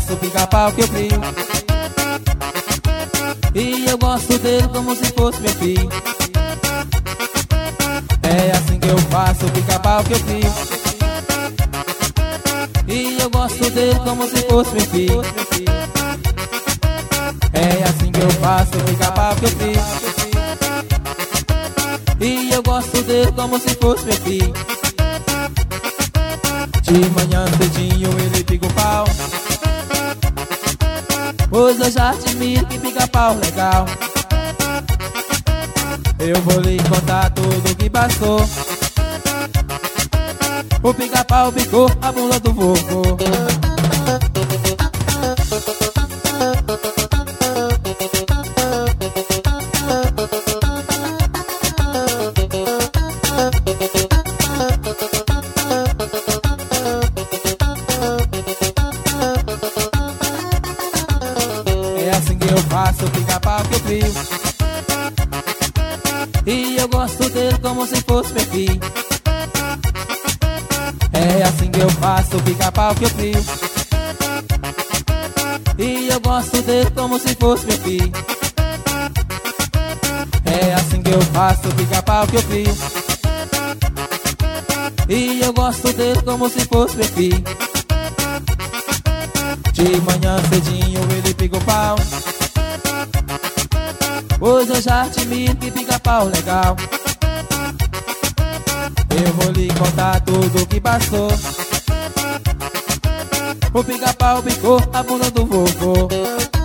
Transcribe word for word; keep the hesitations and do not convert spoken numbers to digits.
faço o pica-pau que eu crio. E eu gosto dele como se fosse meu filho. É assim que eu faço o pica-pau que eu crio. E eu gosto dele como se fosse meu filho. É assim que eu faço o pica-pau que eu crio. E eu gosto dele como se fosse meu filho. De manhã cedinho ele pica o pau, pois eu já admiro que pica-pau legal. Eu vou lhe contar tudo o que passou. O pica-pau picou a bunda do vovô. É assim que eu faço o pica-pau que eu crio. E eu gosto dele como se fosse meu filho. É assim que eu faço o pica-pau que eu crio. E eu gosto dele como se fosse meu filho. É assim que eu faço o pica-pau que eu crio. E eu gosto dele como se fosse meu filho. De manhã cedinho ele pica o pau, pois eu já admiro que pica-pau legal. Eu vou lhe contar tudo o que passou. O pica-pau picou a bunda do vovô.